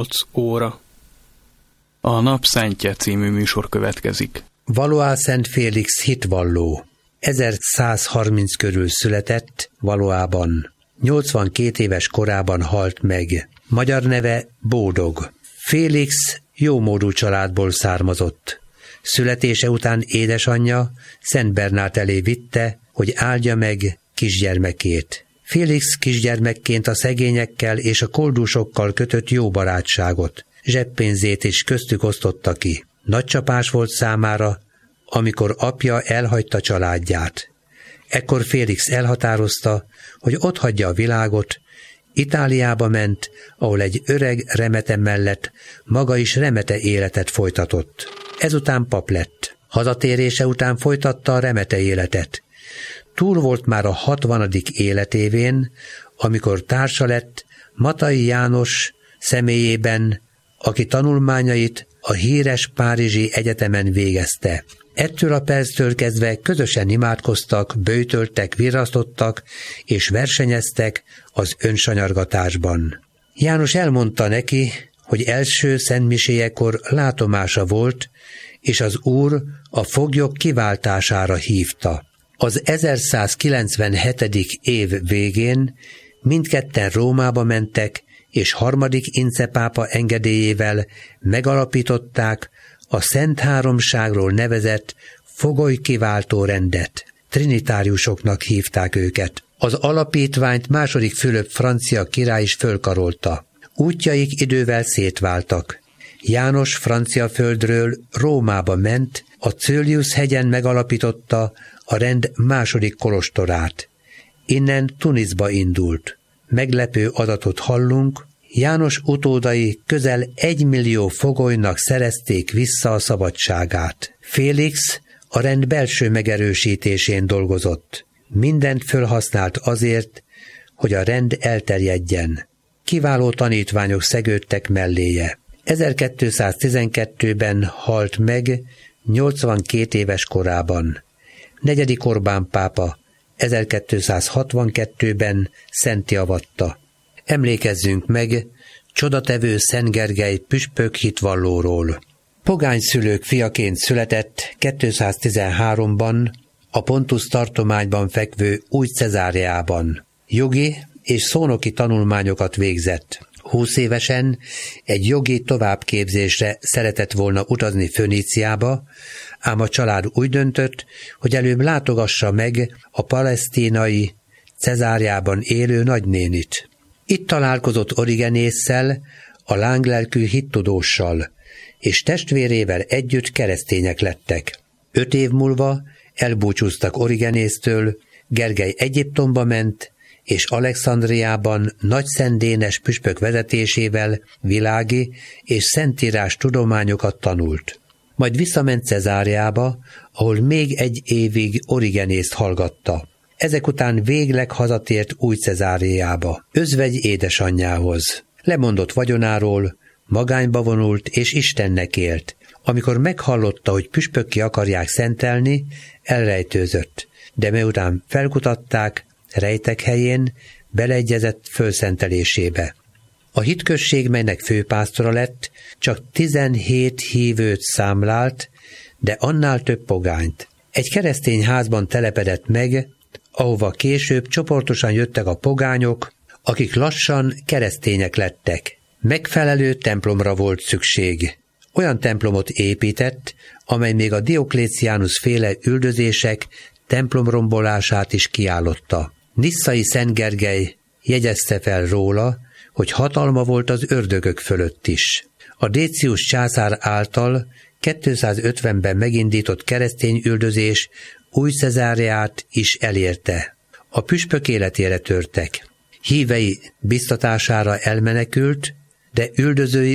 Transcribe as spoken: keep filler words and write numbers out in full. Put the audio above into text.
nyolc óra. A Napszentje című műsor következik. Valois Szent Félix hitvalló. ezerszázharminc körül született Valoisban. nyolcvankét éves korában halt meg. Magyar neve Bódog. Félix jómódú családból származott. Születése után édesanyja Szent Bernát elé vitte, hogy áldja meg kisgyermekét. Félix kisgyermekként a szegényekkel és a koldúsokkal kötött jó barátságot, zseppénzét is köztük osztotta ki. Nagy csapás volt számára, amikor apja elhagyta családját. Ekkor Félix elhatározta, hogy otthagyja a világot, Itáliába ment, ahol egy öreg remete mellett maga is remete életet folytatott. Ezután pap lett. Hazatérése után folytatta a remete életet. Túl volt már a hatvanadik életévén, amikor társa lett Matai János személyében, aki tanulmányait a híres párizsi egyetemen végezte. Ettől a perctől kezdve közösen imádkoztak, böjtöltek, virrasztottak és versenyeztek az önsanyargatásban. János elmondta neki, hogy első szentmiséjekor látomása volt, és az Úr a foglyok kiváltására hívta. Az ezerszázkilencvenhetedik év végén mindketten Rómába mentek, és harmadik Ince pápa engedélyével megalapították a Szent Háromságról nevezett fogolykiváltó rendet. Trinitáriusoknak hívták őket. Az alapítványt második Fülöp francia király is fölkarolta. Útjaik idővel szétváltak. János francia földről Rómába ment, a Cölius hegyen megalapította a rend második kolostorát. Innen Tunisba indult. Meglepő adatot hallunk, János utódai közel egymillió fogolynak szerezték vissza a szabadságát. Félix a rend belső megerősítésén dolgozott. Mindent fölhasznált azért, hogy a rend elterjedjen. Kiváló tanítványok szegődtek melléje. ezerkétszáztizenkettőben halt meg nyolcvankét éves korában. Negyedik Orbán pápa ezerkétszázhatvankettőben szentté avatta. Emlékezzünk meg csodatevő Szent Gergely püspök hitvallóról. Pogány szülők fiaként született kétszáztizenháromban a Pontus tartományban fekvő Új Cezáreában. Jogi és szónoki tanulmányokat végzett. Húsz évesen egy jogi továbbképzésre szeretett volna utazni Föníciába, ám a család úgy döntött, hogy előbb látogassa meg a palesztinai Cezáreában élő nagynénit. Itt találkozott Origenésszel, a lánglelkű hittudóssal, és testvérével együtt keresztények lettek. Öt év múlva elbúcsúztak Origenésztől, Gergely Egyiptomba ment, és Alexandriában Nagy Szent Dénes püspök vezetésével világi és szentírás tudományokat tanult. Majd visszament Cezáreába, ahol még egy évig Origenészt hallgatta. Ezek után végleg hazatért Új Cezáreába, özvegy édesanyjához. Lemondott vagyonáról, magányba vonult és Istennek élt. Amikor meghallotta, hogy püspökké akarják szentelni, elrejtőzött, de miután felkutatták, rejtek helyén beleegyezett fölszentelésébe. A hitközség, melynek főpásztora lett, csak tizenhét hívőt számlált, de annál több pogányt. Egy keresztény házban telepedett meg, ahova később csoportosan jöttek a pogányok, akik lassan keresztények lettek. Megfelelő templomra volt szükség. Olyan templomot épített, amely még a Diokléciánus féle üldözések templomrombolását is kiállotta. Nisszai Szent Gergely jegyezte fel róla, hogy hatalma volt az ördögök fölött is. A Décius császár által kétszázötvenben megindított keresztény üldözés Új Cezáreát is elérte. A püspök életére törtek. Hívei biztatására elmenekült, de üldözői